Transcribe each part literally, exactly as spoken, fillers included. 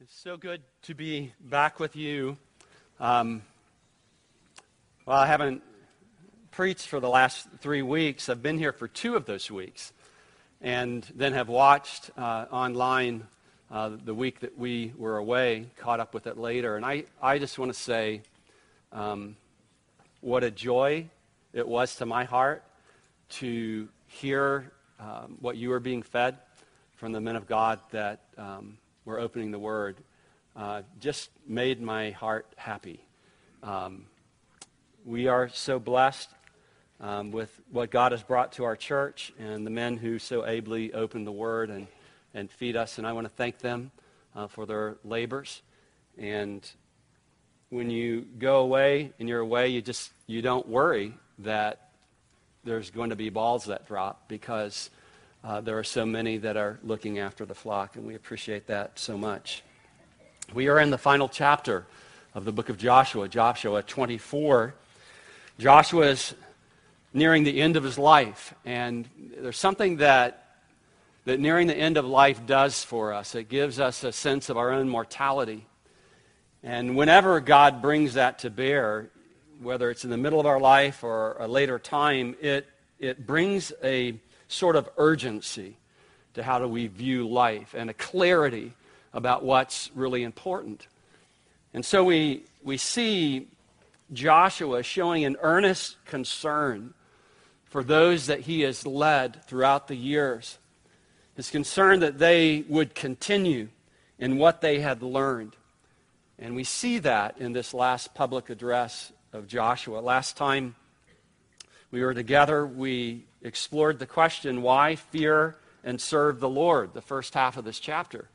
It's so good to be back with you. Um, well, I haven't preached for the last three weeks. I've been here for two of those weeks, and then have watched uh, online uh, the week that we were away, caught up with it later. And I, I just want to say um, what a joy it was to my heart to hear um, what you were being fed from the men of God that um, were opening the Word. Uh, just made my heart happy. Um, we are so blessed um, with what God has brought to our church and the men who so ably open the Word and, and feed us. And I want to thank them uh, for their labors. And when you go away and you're away, you just you don't worry that there's going to be balls that drop, because uh, there are so many that are looking after the flock, and we appreciate that so much. We are in the final chapter of the book of Joshua, Joshua twenty-four. Joshua is nearing the end of his life, and there's something that, that nearing the end of life does for us. It gives us a sense of our own mortality. And whenever God brings that to bear, whether it's in the middle of our life or a later time, it, it brings a sort of urgency to how do we view life and a clarity about what's really important. And so we we see Joshua showing an earnest concern for those that he has led throughout the years. His concern that they would continue in what they had learned. And we see that in this last public address of Joshua. Last time we were together, we explored the question, why fear and serve the Lord, the first half of this chapter.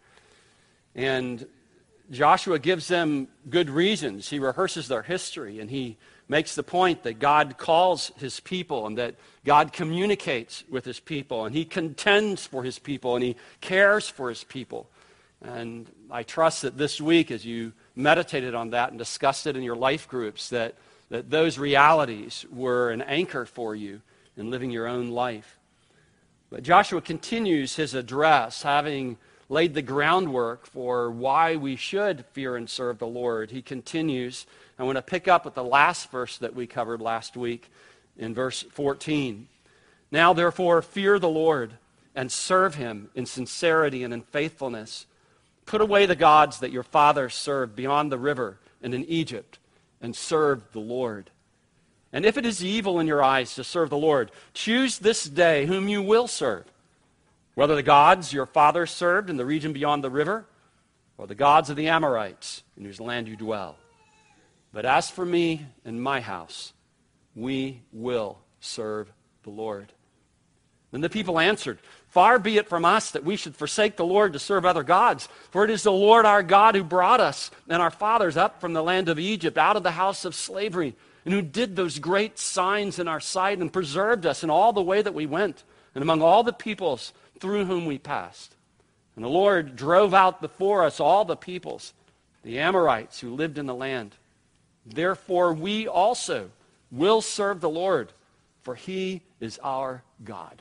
And Joshua gives them good reasons. He rehearses their history, and he makes the point that God calls his people and that God communicates with his people, and he contends for his people, and he cares for his people. And I trust that this week, as you meditated on that and discussed it in your life groups, that, that those realities were an anchor for you in living your own life. But Joshua continues his address, having laid the groundwork for why we should fear and serve the Lord. He continues. I want to pick up with the last verse that we covered last week in verse fourteen. Now, therefore, fear the Lord and serve him in sincerity and in faithfulness. Put away the gods that your fathers served beyond the river and in Egypt, and serve the Lord. And if it is evil in your eyes to serve the Lord, choose this day whom you will serve, whether the gods your fathers served in the region beyond the river, or the gods of the Amorites in whose land you dwell. But as for me and my house, we will serve the Lord. Then the people answered, far be it from us that we should forsake the Lord to serve other gods, for it is the Lord our God who brought us and our fathers up from the land of Egypt, out of the house of slavery, and who did those great signs in our sight and preserved us in all the way that we went, and among all the peoples through whom we passed. And the Lord drove out before us all the peoples, the Amorites who lived in the land. Therefore we also will serve the Lord, for he is our God.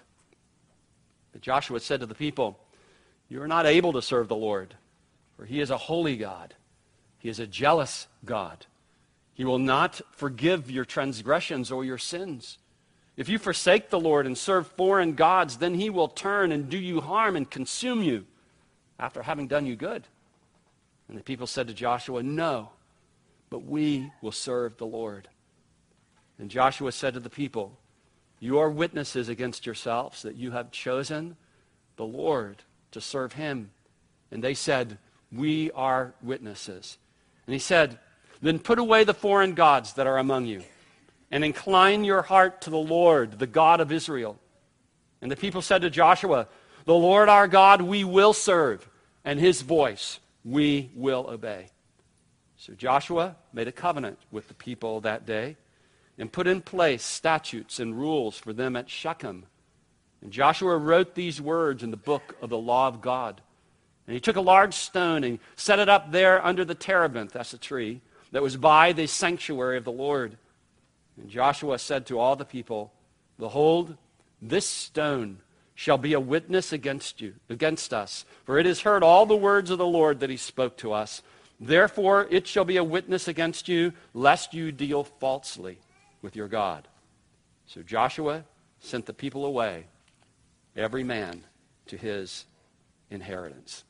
But Joshua said to the people, you are not able to serve the Lord, for he is a holy God. He is a jealous God. He will not forgive your transgressions or your sins. If you forsake the Lord and serve foreign gods, then he will turn and do you harm and consume you after having done you good. And the people said to Joshua, no, but we will serve the Lord. And Joshua said to the people, you are witnesses against yourselves that you have chosen the Lord to serve him. And they said, we are witnesses. And he said, then put away the foreign gods that are among you, and incline your heart to the Lord, the God of Israel. And the people said to Joshua, the Lord our God we will serve, and his voice we will obey. So Joshua made a covenant with the people that day, and put in place statutes and rules for them at Shechem. And Joshua wrote these words in the book of the law of God. And he took a large stone and set it up there under the terebinth, that's a tree, that was by the sanctuary of the Lord. And Joshua said to all the people, behold, this stone shall be a witness against you, against us. For it has heard all the words of the Lord that he spoke to us. Therefore it shall be a witness against you, lest you deal falsely with your God. So Joshua sent the people away, every man to his inheritance.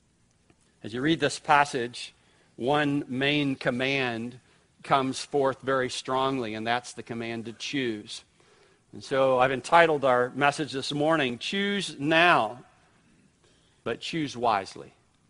As you read this passage, one main command comes forth very strongly, and that's the command to choose. And so I've entitled our message this morning, Choose Now, but Choose Wisely.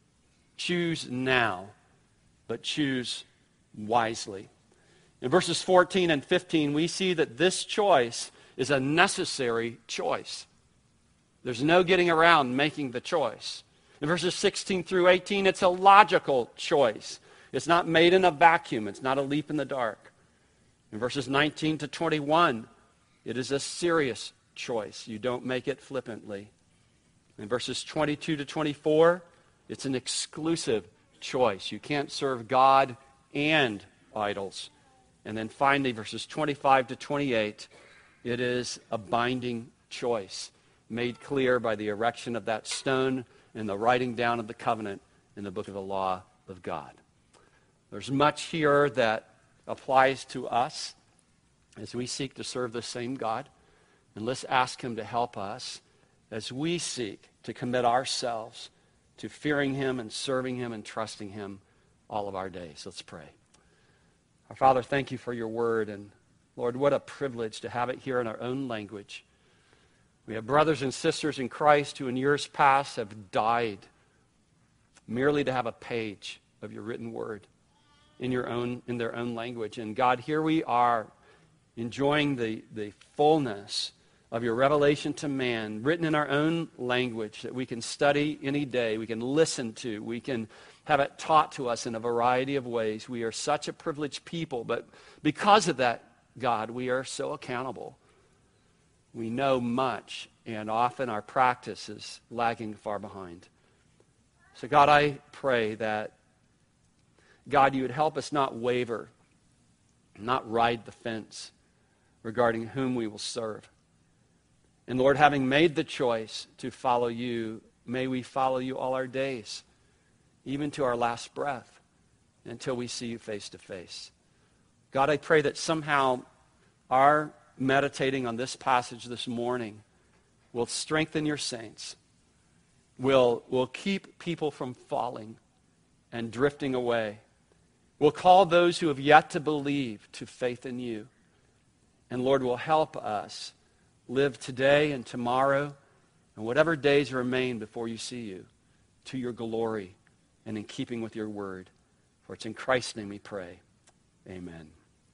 Choose now, but choose wisely. In verses fourteen and fifteen, we see that this choice is a necessary choice. There's no getting around making the choice. In verses sixteen through eighteen, it's a logical choice. It's not made in a vacuum. It's not a leap in the dark. In verses nineteen to twenty-one, it is a serious choice. You don't make it flippantly. In verses twenty-two to twenty-four, it's an exclusive choice. You can't serve God and idols. And then finally, verses twenty-five to twenty-eight, it is a binding choice, made clear by the erection of that stone and the writing down of the covenant in the book of the law of God. There's much here that applies to us as we seek to serve the same God. And let's ask him to help us as we seek to commit ourselves to fearing him and serving him and trusting him all of our days. Let's pray. Our Father, thank you for your word. And Lord, what a privilege to have it here in our own language. We have brothers and sisters in Christ who in years past have died merely to have a page of your written word in your own, in their own language. And God, here we are enjoying the, the fullness of your revelation to man, written in our own language that we can study any day, we can listen to, we can have it taught to us in a variety of ways. We are such a privileged people, but because of that, God, we are so accountable. We know much, and often our practice is lagging far behind. So God, I pray that, God, you would help us not waver, not ride the fence regarding whom we will serve. And Lord, having made the choice to follow you, may we follow you all our days, even to our last breath, until we see you face to face. God, I pray that somehow our meditating on this passage this morning will strengthen your saints, will, will keep people from falling and drifting away, will call those who have yet to believe to faith in you. And Lord, will help us live today and tomorrow and whatever days remain before you see you to your glory and in keeping with your word. For it's in Christ's name we pray. Amen.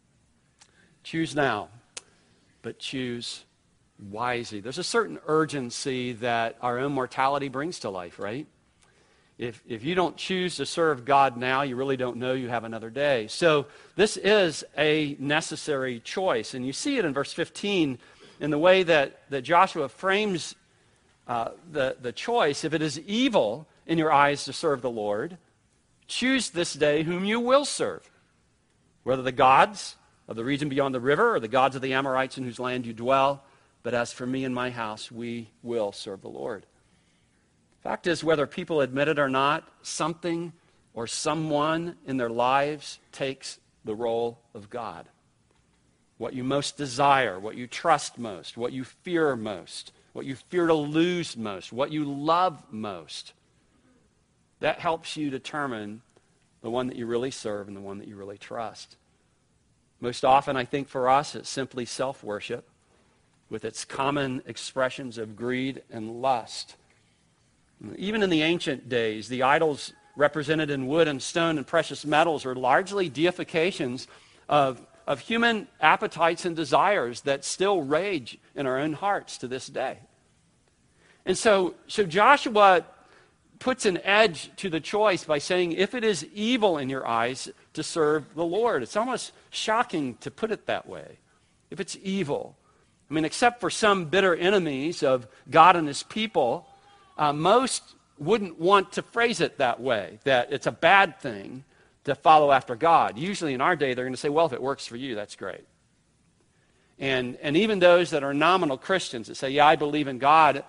Choose now, but choose wisely. There's a certain urgency that our own mortality brings to life, right? If, if you don't choose to serve God now, you really don't know you have another day. So this is a necessary choice. And you see it in verse fifteen in the way that, that Joshua frames uh, the, the choice. If it is evil in your eyes to serve the Lord, choose this day whom you will serve, whether the gods of the region beyond the river or the gods of the Amorites in whose land you dwell. But as for me and my house, we will serve the Lord. Fact is, whether people admit it or not, something or someone in their lives takes the role of God. What you most desire, what you trust most, what you fear most, what you fear to lose most, what you love most. That helps you determine the one that you really serve and the one that you really trust. Most often, I think for us, it's simply self-worship with its common expressions of greed and lust. Even in the ancient days, the idols represented in wood and stone and precious metals are largely deifications of, of human appetites and desires that still rage in our own hearts to this day. And so, so Joshua puts an edge to the choice by saying, if it is evil in your eyes to serve the Lord. It's almost shocking to put it that way. If it's evil. I mean, except for some bitter enemies of God and his people, uh, most wouldn't want to phrase it that way, that it's a bad thing to follow after God. Usually in our day, they're going to say, well, if it works for you, that's great. And, and even those that are nominal Christians that say, yeah, I believe in God,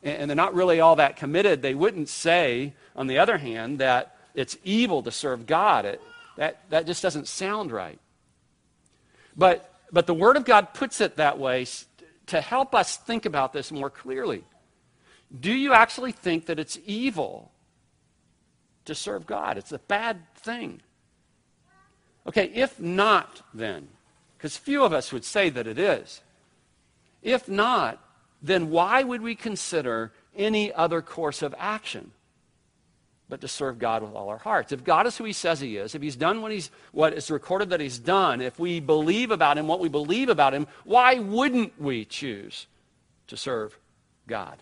and they're not really all that committed, they wouldn't say, on the other hand, that it's evil to serve God. It, that, that just doesn't sound right. But, but the Word of God puts it that way to help us think about this more clearly. Do you actually think that it's evil to serve God? It's a bad thing. Okay, if not, then, because few of us would say that it is. If not, then why would we consider any other course of action but to serve God with all our hearts? If God is who he says he is, if he's done what, he's, what is recorded that he's done, if we believe about him what we believe about him, why wouldn't we choose to serve God?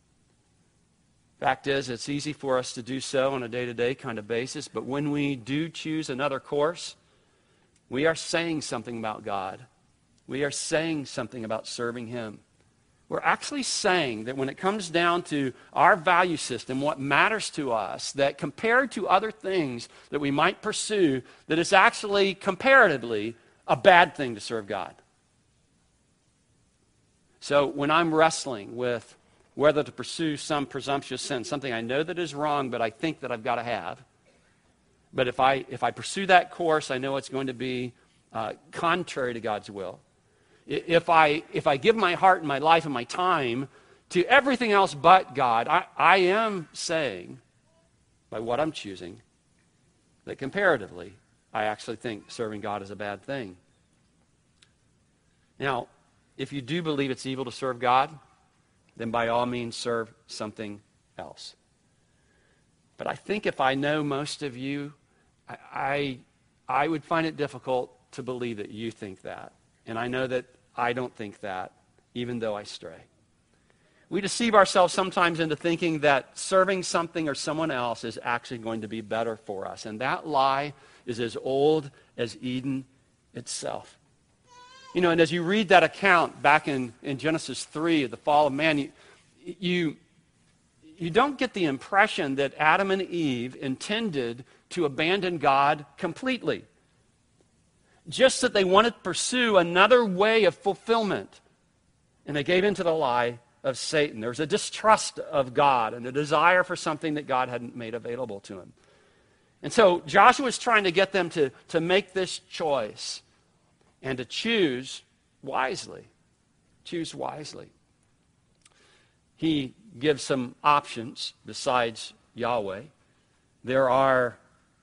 Fact is, it's easy for us to do so on a day-to-day kind of basis, but when we do choose another course, we are saying something about God. We are saying something about serving him. We're actually saying that when it comes down to our value system, what matters to us, that compared to other things that we might pursue, that it's actually comparatively a bad thing to serve God. So when I'm wrestling with whether to pursue some presumptuous sin, something I know that is wrong, but I think that I've got to have, but if I, if I pursue that course, I know it's going to be uh, contrary to God's will. If I, if I give my heart and my life and my time to everything else but God, I, I am saying, by what I'm choosing, that comparatively, I actually think serving God is a bad thing. Now, if you do believe it's evil to serve God, then by all means serve something else. But I think if I know most of you, I, I, I would find it difficult to believe that you think that. And I know that I don't think that, even though I stray. We deceive ourselves sometimes into thinking that serving something or someone else is actually going to be better for us. And that lie is as old as Eden itself. You know, and as you read that account back in, in Genesis three of the fall of man, you, you, you don't get the impression that Adam and Eve intended to abandon God completely. Just that they wanted to pursue another way of fulfillment. And they gave into the lie of Satan. There was a distrust of God and a desire for something that God hadn't made available to him. And so Joshua is trying to get them to, to make this choice and to choose wisely. Choose wisely. He gives some options besides Yahweh. There are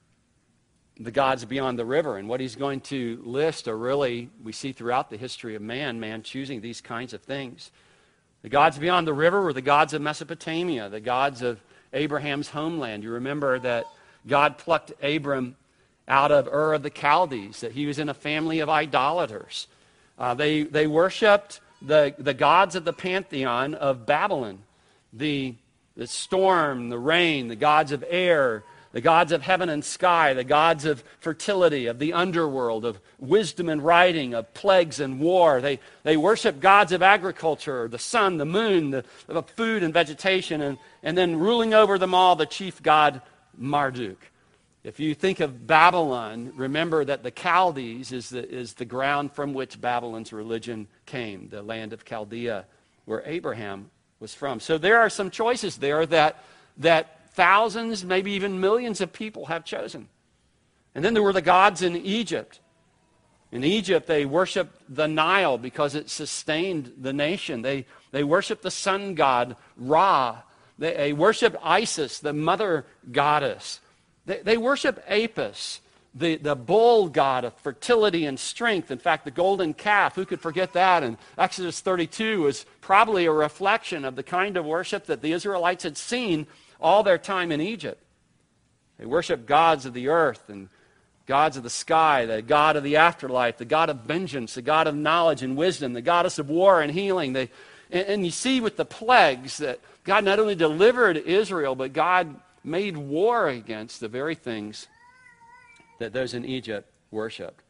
the gods beyond the river, and what he's going to list are really, we see throughout the history of man, man choosing these kinds of things. The gods beyond the river were the gods of Mesopotamia, the gods of Abraham's homeland. You remember that God plucked Abram out of Ur of the Chaldees, that he was in a family of idolaters. Uh, they, they worshipped the, the gods of the pantheon of Babylon, the, the storm, the rain, the gods of air, the gods of heaven and sky, the gods of fertility, of the underworld, of wisdom and writing, of plagues and war. They, they worship gods of agriculture, the sun, the moon, the, of food and vegetation, and, and then ruling over them all, the chief god Marduk. If you think of Babylon, remember that the Chaldees is the, is the ground from which Babylon's religion came, the land of Chaldea, where Abraham was from. So there are some choices there that that thousands, maybe even millions of people have chosen. And then there were the gods in Egypt. In Egypt, they worshiped the Nile because it sustained the nation. They, they worshiped the sun god, Ra. They, they worshiped Isis, the mother goddess. They, they worshiped Apis, the, the bull god of fertility and strength. In fact, the golden calf, who could forget that? And Exodus thirty-two was probably a reflection of the kind of worship that the Israelites had seen all their time in Egypt. They worship gods of the earth and gods of the sky, the god of the afterlife, the god of vengeance, the god of knowledge and wisdom, the goddess of war and healing. They, and, and you see with the plagues that God not only delivered Israel, but God made war against the very things that those in Egypt worshiped.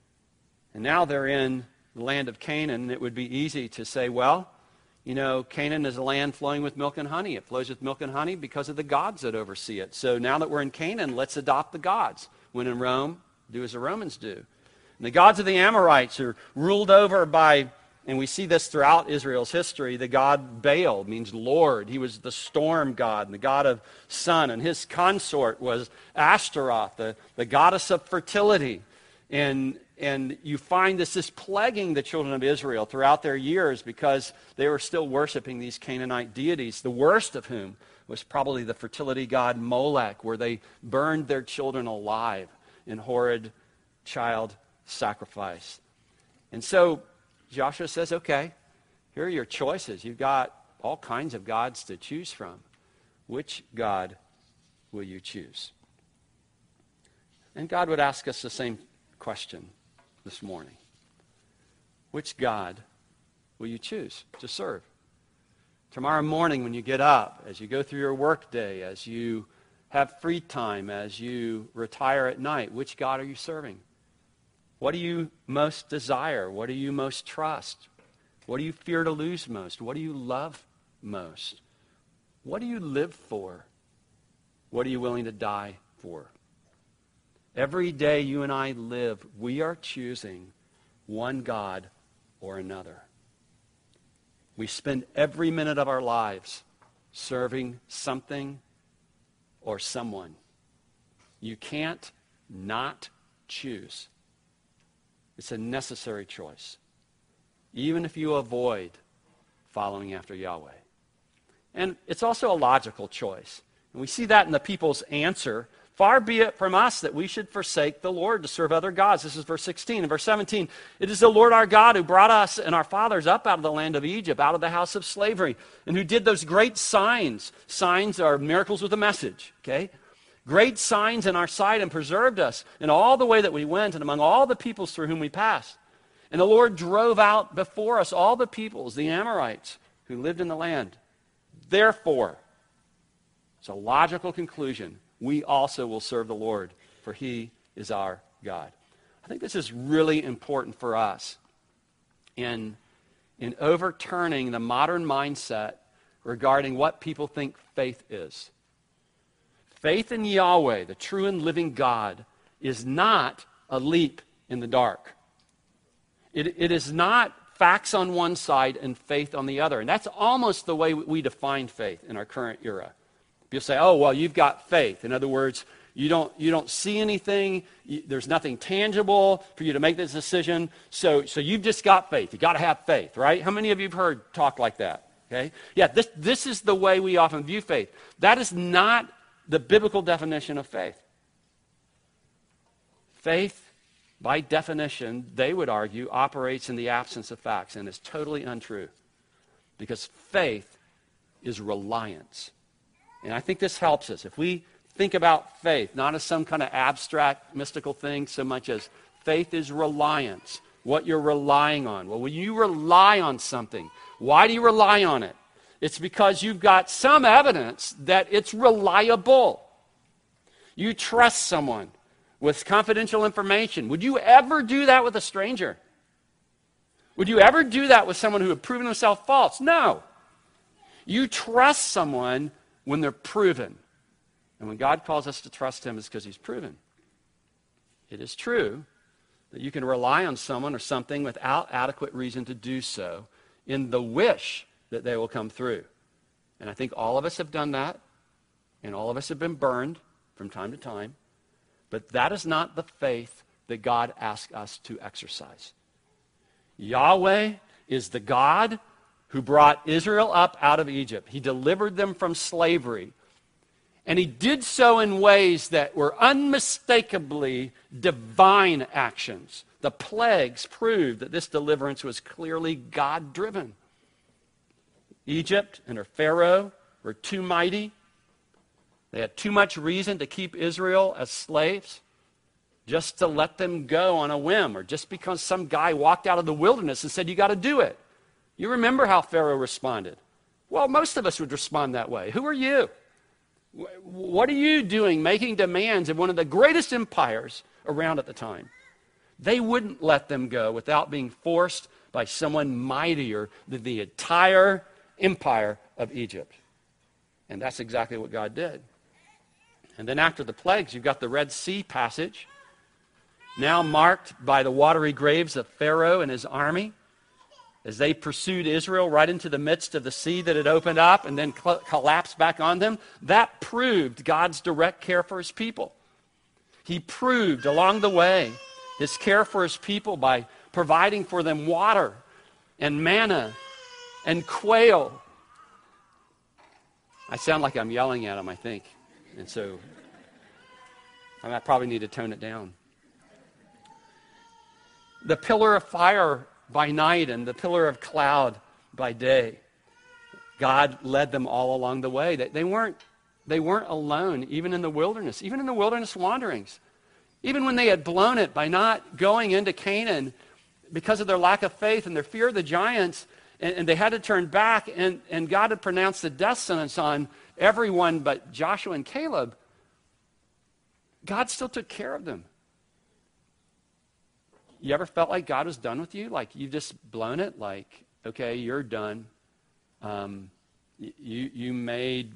And now they're in the land of Canaan. It would be easy to say, well, you know, Canaan is a land flowing with milk and honey. It flows with milk and honey because of the gods that oversee it. So now that we're in Canaan, let's adopt the gods. When in Rome, do as the Romans do. And the gods of the Amorites are ruled over by and we see this throughout Israel's history, the god Baal means Lord. He was the storm god and the god of sun, and his consort was Ashtaroth, the, the goddess of fertility. And, and you find this, this plaguing the children of Israel throughout their years because they were still worshiping these Canaanite deities, the worst of whom was probably the fertility god Molech, where they burned their children alive in horrid child sacrifice. And so Joshua says, okay, here are your choices. You've got all kinds of gods to choose from. Which God will you choose? And God would ask us the same question this morning. Which God will you choose to serve? Tomorrow morning when you get up, as you go through your work day, as you have free time, as you retire at night, which God are you serving? What do you most desire? What do you most trust? What do you fear to lose most? What do you love most? What do you live for? What are you willing to die for? Every day you and I live, we are choosing one God or another. We spend every minute of our lives serving something or someone. You can't not choose. It's a necessary choice, even if you avoid following after Yahweh. And it's also a logical choice. And we see that in the people's answer. Far be it from us that we should forsake the Lord to serve other gods. This is verse sixteen. And verse seventeen, it is the Lord our God who brought us and our fathers up out of the land of Egypt, out of the house of slavery, and who did those great signs. Signs are miracles with a message, okay? Great signs in our sight, and preserved us in all the way that we went and among all the peoples through whom we passed. And the Lord drove out before us all the peoples, the Amorites, who lived in the land. Therefore, it's a logical conclusion, we also will serve the Lord, for he is our God. I think this is really important for us in, in overturning the modern mindset regarding what people think faith is. Faith in Yahweh, the true and living God, is not a leap in the dark. It, it is not facts on one side and faith on the other. And that's almost the way we define faith in our current era. People say, oh, well, you've got faith. In other words, you don't, you don't see anything. You, there's nothing tangible for you to make this decision. So, so you've just got faith. You've got to have faith, right? How many of you have heard talk like that? Okay? Yeah, this, this is the way we often view faith. That is not the biblical definition of faith. Faith, by definition, they would argue, operates in the absence of facts, and is totally untrue. Because faith is reliance. And I think this helps us. If we think about faith, not as some kind of abstract, mystical thing, so much as faith is reliance, what you're relying on. Well, when you rely on something, why do you rely on it? It's because you've got some evidence that it's reliable. You trust someone with confidential information. Would you ever do that with a stranger? Would you ever do that with someone who had proven himself false? No. You trust someone when they're proven. And when God calls us to trust him, it's because he's proven. It is true that you can rely on someone or something without adequate reason to do so in the wish that they will come through. And I think all of us have done that, and all of us have been burned from time to time. But that is not the faith that God asks us to exercise. Yahweh is the God who brought Israel up out of Egypt. He delivered them from slavery. And he did so in ways that were unmistakably divine actions. The plagues proved that this deliverance was clearly God-driven. Egypt and her Pharaoh were too mighty. They had too much reason to keep Israel as slaves, just to let them go on a whim, or just because some guy walked out of the wilderness and said, you got to do it. You remember how Pharaoh responded. Well, most of us would respond that way. Who are you? What are you doing making demands of one of the greatest empires around at the time? They wouldn't let them go without being forced by someone mightier than the entire empire of Egypt. And that's exactly what God did. And then after the plagues, you've got the Red Sea passage, now marked by the watery graves of Pharaoh and his army. as they pursued Israel right into the midst of the sea that had opened up and then cl- collapsed back on them, that proved God's direct care for his people. He proved along the way his care for his people by providing for them water and manna and quail. I sound like I'm yelling at them, I think. And so I probably need to tone it down. The pillar of fire by night and the pillar of cloud by day. God led them all along the way. They, they weren't, they weren't alone, even in the wilderness, even in the wilderness wanderings. Even when they had blown it by not going into Canaan because of their lack of faith and their fear of the giants, and, and they had to turn back, and, and God had pronounced the death sentence on everyone but Joshua and Caleb, God still took care of them. You ever felt like God was done with you? Like you've just blown it? Like, okay, you're done. Um, you, you made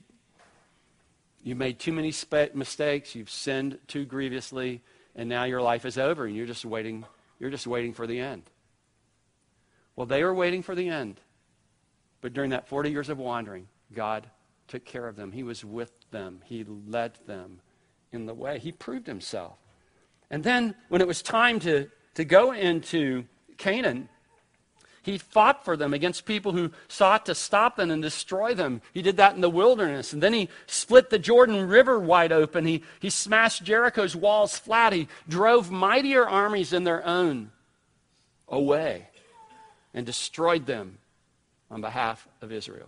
you made too many spe- mistakes. You've sinned too grievously, and now your life is over, and you're just waiting. You're just waiting for the end. Well, they were waiting for the end, but during that forty years of wandering, God took care of them. He was with them. He led them in the way. He proved himself. And then when it was time to to go into Canaan, he fought for them against people who sought to stop them and destroy them. He did that in the wilderness. And then he split the Jordan River wide open. He, he smashed Jericho's walls flat. He drove mightier armies than their own away and destroyed them on behalf of Israel.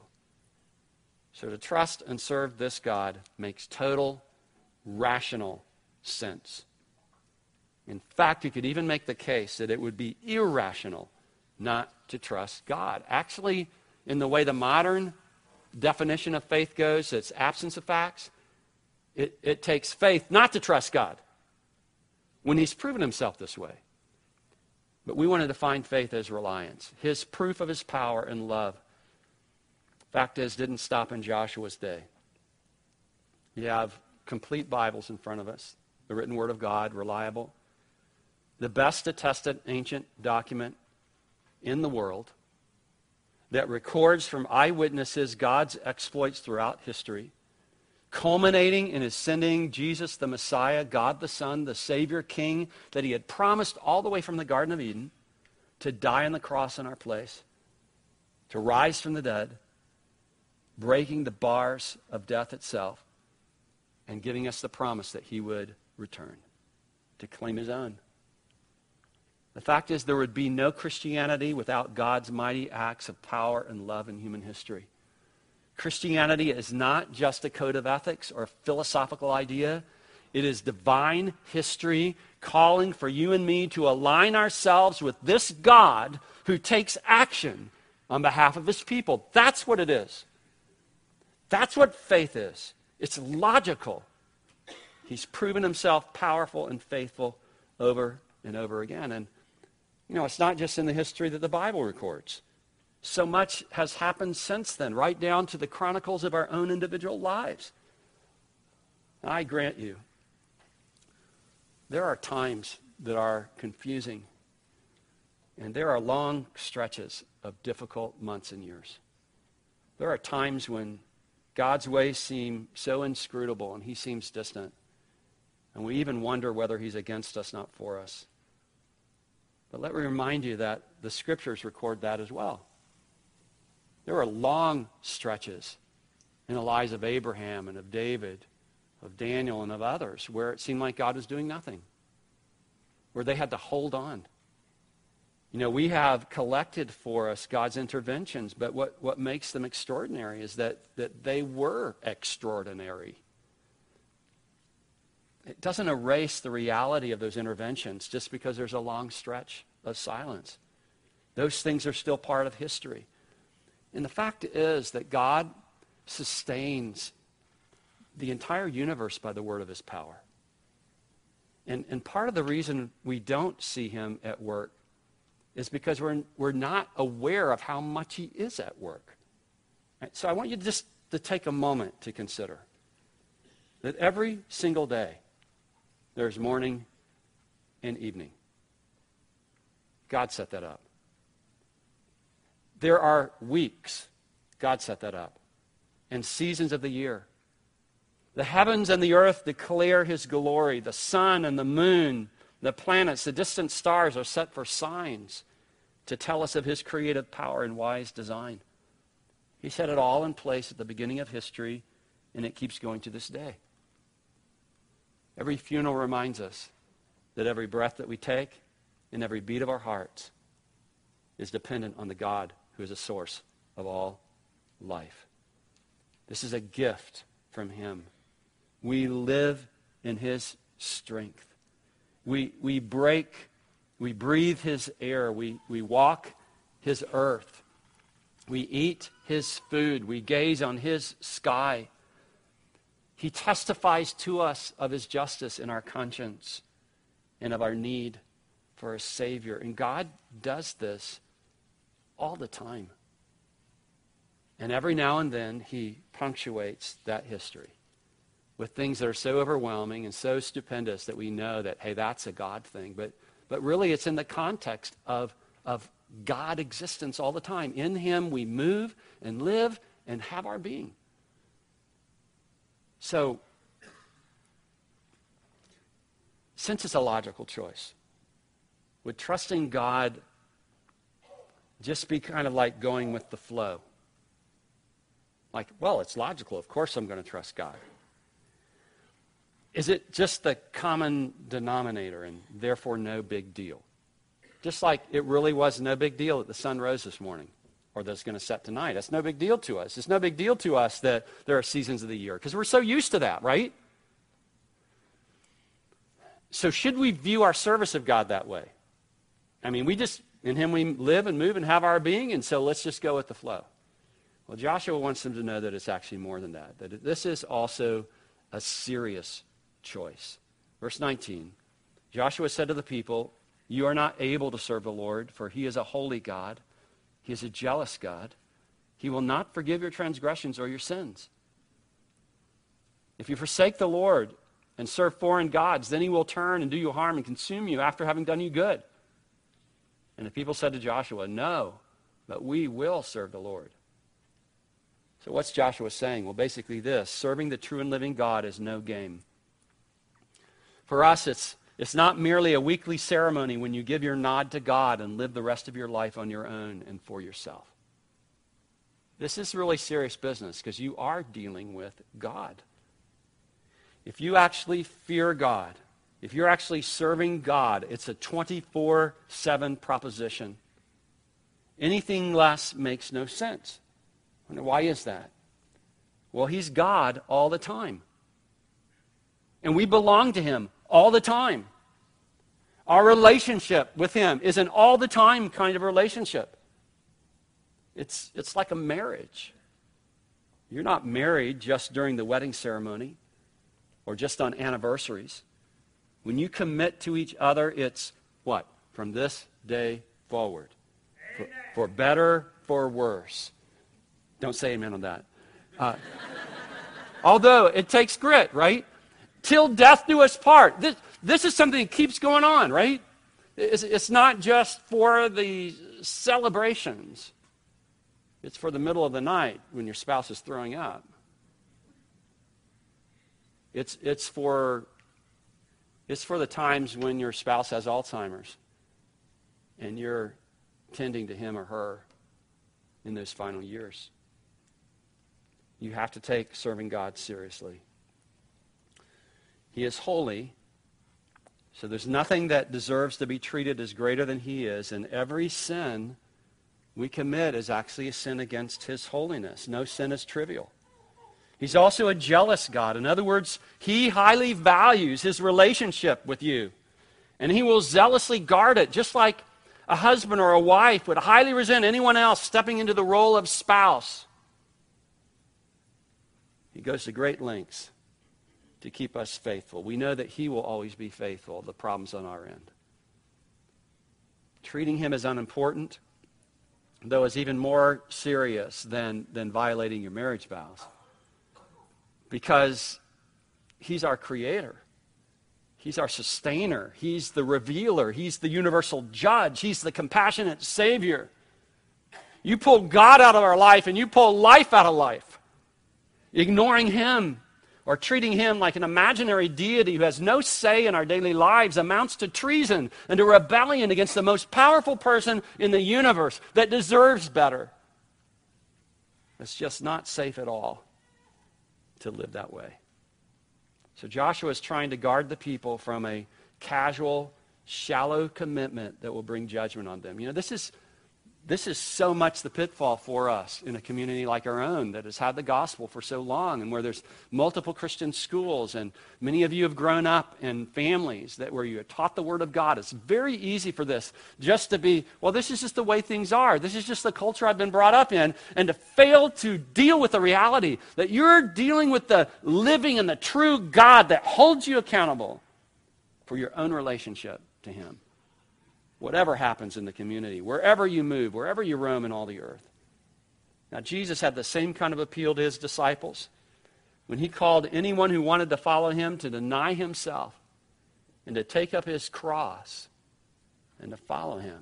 So to trust and serve this God makes total, rational sense. In fact, you could even make the case that it would be irrational not to trust God. Actually, in the way the modern definition of faith goes, it's absence of facts. It, it takes faith not to trust God when he's proven himself this way. But we want to define faith as reliance, his proof of his power and love. Fact is, didn't stop in Joshua's day. You have complete Bibles in front of us, the written word of God, reliable. The best attested ancient document in the world that records from eyewitnesses God's exploits throughout history, culminating in his sending Jesus the Messiah, God the Son, the Savior King that he had promised all the way from the Garden of Eden to die on the cross in our place, to rise from the dead, breaking the bars of death itself, and giving us the promise that he would return to claim his own. The fact is, there would be no Christianity without God's mighty acts of power and love in human history. Christianity is not just a code of ethics or a philosophical idea. It is divine history calling for you and me to align ourselves with this God who takes action on behalf of his people. That's what it is. That's what faith is. It's logical. He's proven himself powerful and faithful over and over again. And you know, it's not just in the history that the Bible records. So much has happened since then, right down to the chronicles of our own individual lives. I grant you, there are times that are confusing, and there are long stretches of difficult months and years. There are times when God's ways seem so inscrutable and he seems distant, and we even wonder whether he's against us, not for us. But let me remind you that the scriptures record that as well. There were long stretches in the lives of Abraham and of David, of Daniel and of others where it seemed like God was doing nothing, where they had to hold on. You know, we have collected for us God's interventions, but what, what makes them extraordinary is that, that they were extraordinary. It doesn't erase the reality of those interventions just because there's a long stretch of silence. Those things are still part of history. And the fact is that God sustains the entire universe by the word of his power. And, and part of the reason we don't see him at work is because we're, we're not aware of how much he is at work. Right? So I want you just to take a moment to consider that every single day, there's morning and evening. God set that up. There are weeks. God set that up. And seasons of the year. The heavens and the earth declare his glory. The sun and the moon, the planets, the distant stars are set for signs to tell us of his creative power and wise design. He set it all in place at the beginning of history, and it keeps going to this day. Every funeral reminds us that every breath that we take and every beat of our hearts is dependent on the God who is the source of all life. This is a gift from him. We live in his strength. We, we break, we breathe his air. We, we walk his earth. We eat his food. We gaze on his sky. He testifies to us of his justice in our conscience and of our need for a Savior. And God does this all the time. And every now and then he punctuates that history with things that are so overwhelming and so stupendous that we know that, hey, that's a God thing. But but really it's in the context of, of God existence all the time. In him we move and live and have our being. So, since it's a logical choice, would trusting God just be kind of like going with the flow? Like, well, it's logical. Of course I'm going to trust God. Is it just the common denominator and therefore no big deal? Just like it really was no big deal that the sun rose this morning or that it's going to set tonight. That's no big deal to us. It's no big deal to us that there are seasons of the year because we're so used to that, right? So should we view our service of God that way? I mean, we just, in him we live and move and have our being, and so let's just go with the flow. Well, Joshua wants them to know that it's actually more than that, that this is also a serious choice. Verse nineteen, Joshua said to the people, you are not able to serve the Lord, for he is a holy God. He is a jealous God. He will not forgive your transgressions or your sins. If you forsake the Lord and serve foreign gods, then he will turn and do you harm and consume you after having done you good. And the people said to Joshua, no, but we will serve the Lord. So what's Joshua saying? Well, basically this: serving the true and living God is no game. For us, it's it's not merely a weekly ceremony when you give your nod to God and live the rest of your life on your own and for yourself. This is really serious business because you are dealing with God. If you actually fear God, if you're actually serving God, it's a twenty-four seven proposition. Anything less makes no sense. Why is that? Well, he's God all the time. And we belong to him all the time. Our relationship with him is an all the time kind of relationship. It's, it's like a marriage. You're not married just during the wedding ceremony or just on anniversaries. When you commit to each other, it's what? From this day forward. For, for better, for worse. Don't say amen on that. Uh, although it takes grit, right? Till death do us part. This, this is something that keeps going on, right? It's, it's not just for the celebrations. It's for the middle of the night when your spouse is throwing up. It's, it's, for, it's for the times when your spouse has Alzheimer's and you're tending to him or her in those final years. You have to take serving God seriously. He is holy, so there's nothing that deserves to be treated as greater than he is, and every sin we commit is actually a sin against his holiness. No sin is trivial. He's also a jealous God. In other words, he highly values his relationship with you, and he will zealously guard it, just like a husband or a wife would highly resent anyone else stepping into the role of spouse. He goes to great lengths to keep us faithful. We know that he will always be faithful. The problem's on our end. Treating him as unimportant, though, is even more serious than, than violating your marriage vows. Because he's our creator. He's our sustainer. He's the revealer. He's the universal judge. He's the compassionate Savior. You pull God out of our life and you pull life out of life. Ignoring him or treating him like an imaginary deity who has no say in our daily lives amounts to treason and to rebellion against the most powerful person in the universe that deserves better. It's just not safe at all to live that way. So Joshua is trying to guard the people from a casual, shallow commitment that will bring judgment on them. You know, this is This is so much the pitfall for us in a community like our own that has had the gospel for so long and where there's multiple Christian schools, and many of you have grown up in families that where you are taught the Word of God. It's very easy for this just to be, well, this is just the way things are. This is just the culture I've been brought up in, and to fail to deal with the reality that you're dealing with the living and the true God that holds you accountable for your own relationship to him. Whatever happens in the community, wherever you move, wherever you roam in all the earth. Now, Jesus had the same kind of appeal to his disciples when he called anyone who wanted to follow him to deny himself and to take up his cross and to follow him.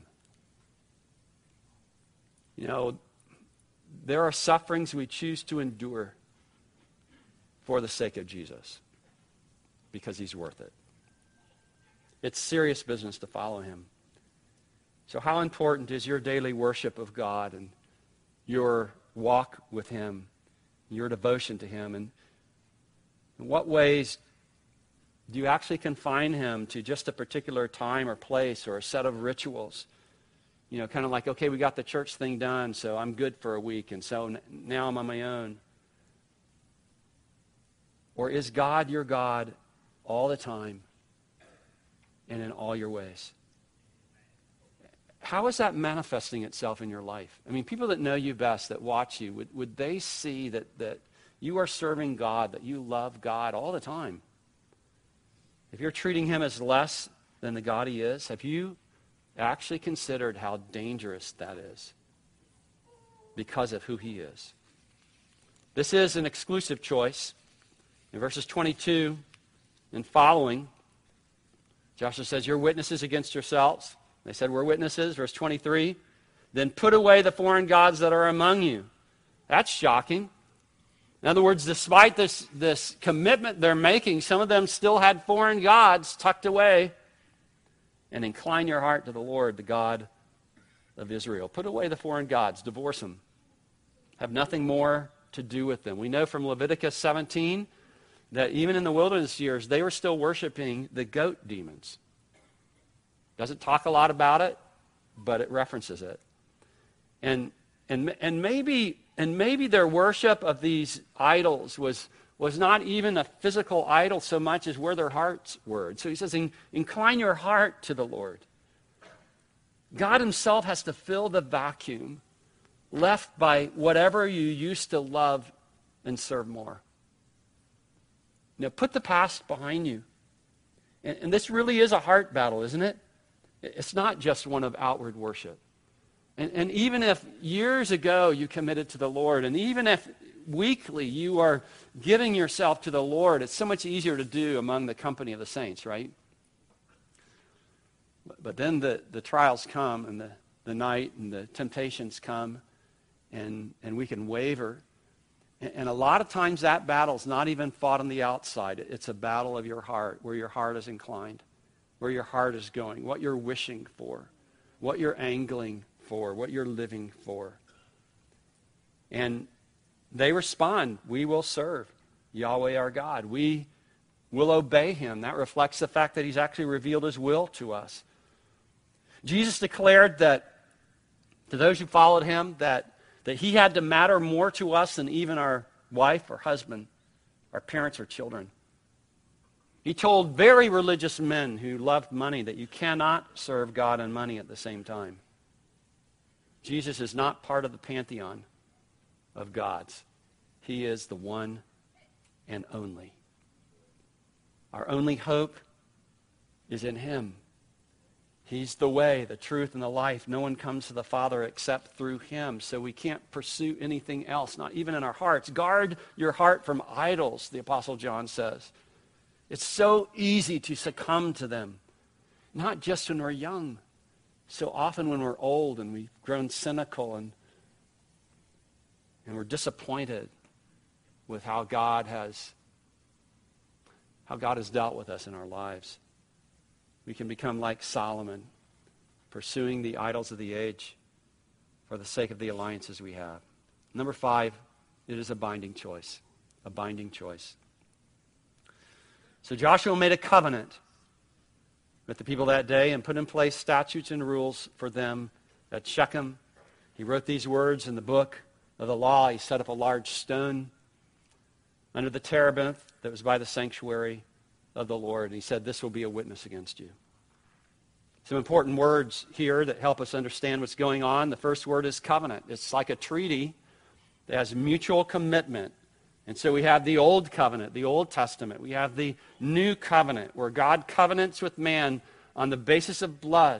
You know, there are sufferings we choose to endure for the sake of Jesus because he's worth it. It's serious business to follow him. So how important is your daily worship of God and your walk with him, your devotion to him? And in what ways do you actually confine him to just a particular time or place or a set of rituals? You know, kind of like, okay, we got the church thing done, so I'm good for a week, and so n- now I'm on my own. Or is God your God all the time and in all your ways? How is that manifesting itself in your life? I mean, people that know you best, that watch you, would, would they see that, that you are serving God, that you love God all the time? If you're treating him as less than the God he is, have you actually considered how dangerous that is because of who he is? This is an exclusive choice. In verses twenty-two and following, Joshua says, you're witnesses against yourselves. They said, we're witnesses. Verse twenty-three, then put away the foreign gods that are among you. That's shocking. In other words, despite this, this commitment they're making, some of them still had foreign gods tucked away. And incline your heart to the Lord, the God of Israel. Put away the foreign gods. Divorce them. Have nothing more to do with them. We know from Leviticus seventeen that even in the wilderness years, they were still worshiping the goat demons. Doesn't talk a lot about it, but it references it. And and and maybe and maybe their worship of these idols was was not even a physical idol so much as where their hearts were. So he says, incline your heart to the Lord. God himself has to fill the vacuum left by whatever you used to love and serve more. Now put the past behind you. And, and this really is a heart battle, isn't it? It's not just one of outward worship. And, and even if years ago you committed to the Lord, and even if weekly you are giving yourself to the Lord, it's so much easier to do among the company of the saints, right? But, but then the, the trials come, and the, the night and the temptations come, and, and we can waver. And, and a lot of times that battle's not even fought on the outside. It's a battle of your heart, where your heart is inclined, where your heart is going, what you're wishing for, what you're angling for, what you're living for. And they respond, we will serve Yahweh our God. We will obey him. That reflects the fact that he's actually revealed his will to us. Jesus declared that to those who followed him, that, that he had to matter more to us than even our wife or husband, our parents or children. He told very religious men who loved money that you cannot serve God and money at the same time. Jesus is not part of the pantheon of gods. He is the one and only. Our only hope is in him. He's the way, the truth, and the life. No one comes to the Father except through him. So we can't pursue anything else, not even in our hearts. Guard your heart from idols, the Apostle John says. It's so easy to succumb to them, not just when we're young. So often when we're old and we've grown cynical and And we're disappointed with how God has how God has dealt with us in our lives. We can become like Solomon, pursuing the idols of the age for the sake of the alliances we have. Number five, it is a binding choice. A binding choice. So Joshua made a covenant with the people that day and put in place statutes and rules for them at Shechem. He wrote these words in the book of the law. He set up a large stone under the terebinth that was by the sanctuary of the Lord. And he said, this will be a witness against you. Some important words here that help us understand what's going on. The first word is covenant. It's like a treaty that has mutual commitment. And so we have the Old Covenant, the Old Testament. We have the New Covenant, where God covenants with man on the basis of blood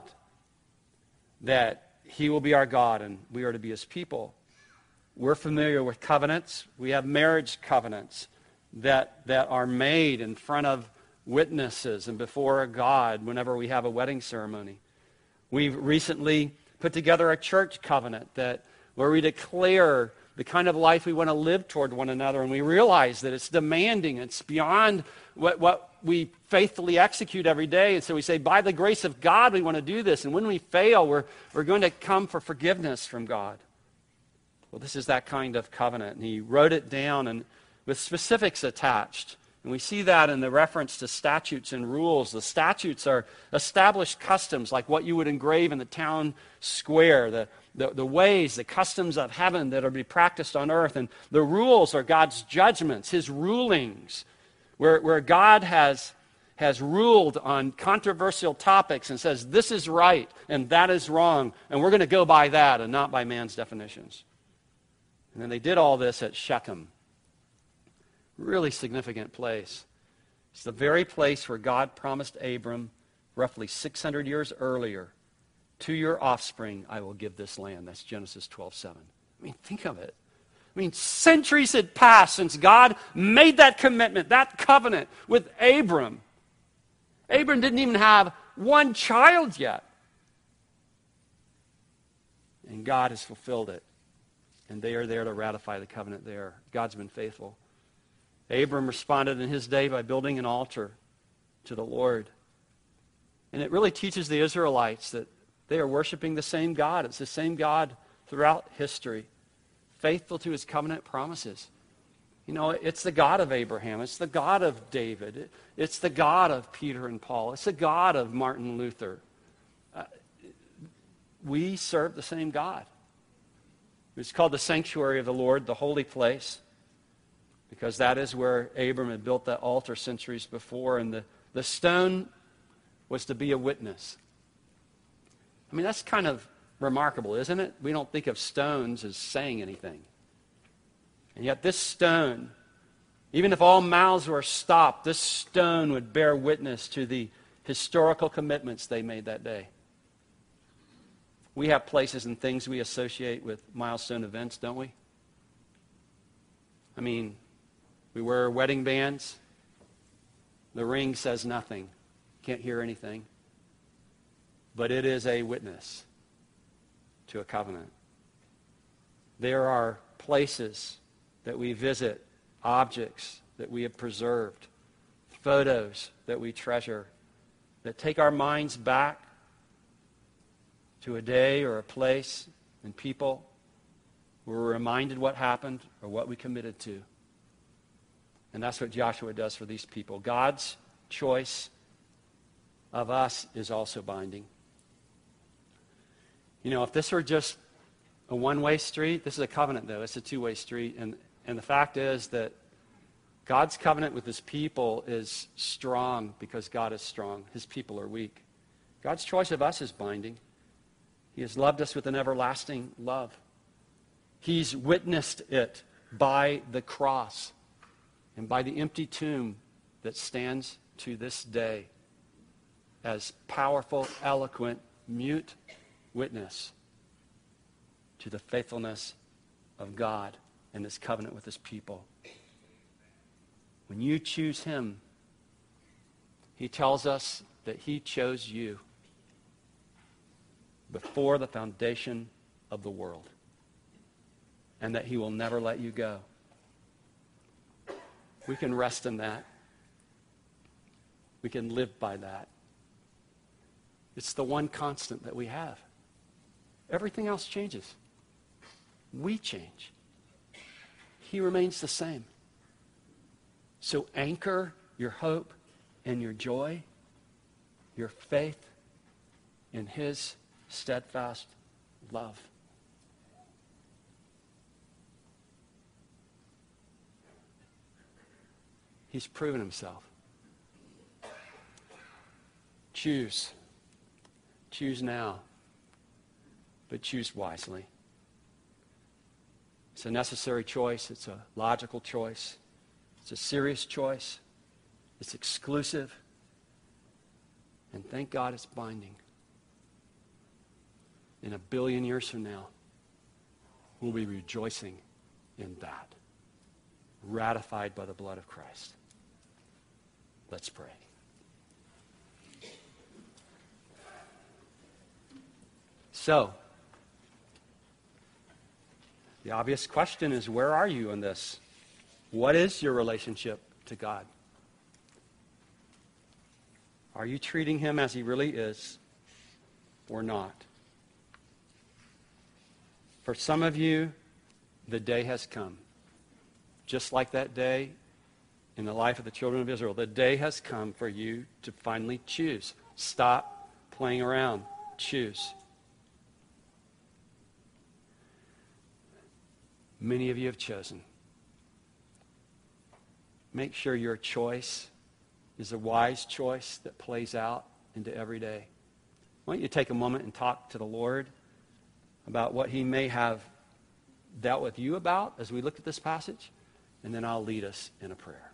that he will be our God and we are to be his people. We're familiar with covenants. We have marriage covenants that, that are made in front of witnesses and before God whenever we have a wedding ceremony. We've recently put together a church covenant that where we declare the kind of life we want to live toward one another, and we realize that it's demanding. It's beyond what, what we faithfully execute every day. And so we say, by the grace of God, we want to do this. And when we fail, we're, we're going to come for forgiveness from God. Well, this is that kind of covenant. And he wrote it down and with specifics attached. And we see that in the reference to statutes and rules. The statutes are established customs, like what you would engrave in the town square, the, the, the ways, the customs of heaven that are to be practiced on earth. And the rules are God's judgments, his rulings, where, where God has, has ruled on controversial topics and says, this is right and that is wrong, and we're going to go by that and not by man's definitions. And then they did all this at Shechem. Really significant place. It's the very place where God promised Abram roughly six hundred years earlier, to your offspring I will give this land. That's Genesis twelve seven. I mean, think of it. I mean, centuries had passed since God made that commitment, that covenant with Abram. Abram didn't even have one child yet. And God has fulfilled it. And they are there to ratify the covenant there. God's been faithful. Abram responded in his day by building an altar to the Lord. And it really teaches the Israelites that they are worshiping the same God. It's the same God throughout history, faithful to his covenant promises. You know, it's the God of Abraham. It's the God of David. It's the God of Peter and Paul. It's the God of Martin Luther. Uh, we serve the same God. It's called the sanctuary of the Lord, the holy place, because that is where Abram had built that altar centuries before, and the, the stone was to be a witness. I mean, that's kind of remarkable, isn't it? We don't think of stones as saying anything. And yet this stone, even if all mouths were stopped, this stone would bear witness to the historical commitments they made that day. We have places and things we associate with milestone events, don't we? I mean, we wear wedding bands. The ring says nothing. Can't hear anything. But it is a witness to a covenant. There are places that we visit, objects that we have preserved, photos that we treasure, that take our minds back to a day or a place and people where we're reminded what happened or what we committed to. And that's what Joshua does for these people. God's choice of us is also binding. You know, if this were just a one-way street, this is a covenant, though. It's a two-way street. And, and the fact is that God's covenant with his people is strong because God is strong. His people are weak. God's choice of us is binding. He has loved us with an everlasting love. He's witnessed it by the cross and by the empty tomb that stands to this day as powerful, eloquent, mute witness to the faithfulness of God and his covenant with his people. When you choose him, he tells us that he chose you before the foundation of the world. and that he will never let you go. We can rest in that. We can live by that. It's the one constant that we have. Everything else changes. We change. He remains the same. So anchor your hope and your joy, your faith in his steadfast love. He's proven himself. Choose. Choose now. But choose wisely. It's a necessary choice. It's a logical choice. It's a serious choice. It's exclusive. And thank God it's binding. In a billion years from now, we'll be rejoicing in that. Ratified by the blood of Christ. Let's pray. So, the obvious question is, where are you in this? What is your relationship to God? Are you treating him as he really is or not? For some of you, the day has come. Just like that day in the life of the children of Israel, the day has come for you to finally choose. Stop playing around. Choose. Many of you have chosen. Make sure your choice is a wise choice that plays out into every day. Why don't you take a moment and talk to the Lord about what he may have dealt with you about as we look at this passage, and then I'll lead us in a prayer.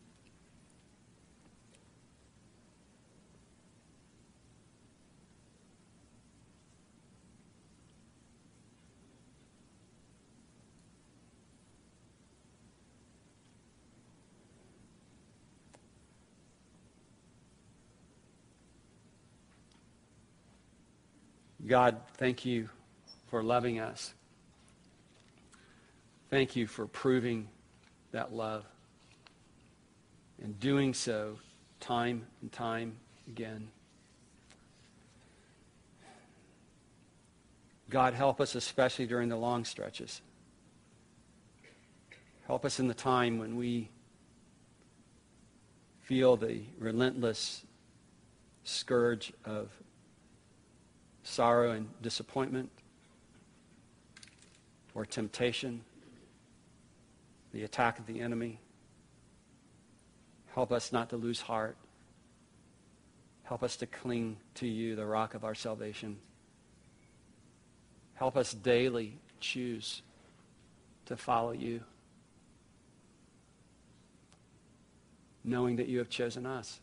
God, thank you for loving us. Thank you for proving that love and doing so time and time again. God, help us especially during the long stretches. Help us in the time when we feel the relentless scourge of sorrow and disappointment, or temptation, the attack of the enemy. Help us not to lose heart. Help us to cling to you, the rock of our salvation. Help us daily choose to follow you, knowing that you have chosen us,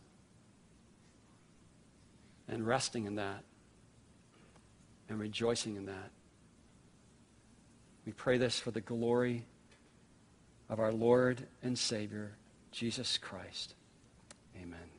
and resting in that, and rejoicing in that. We pray this for the glory of our Lord and Savior, Jesus Christ. Amen.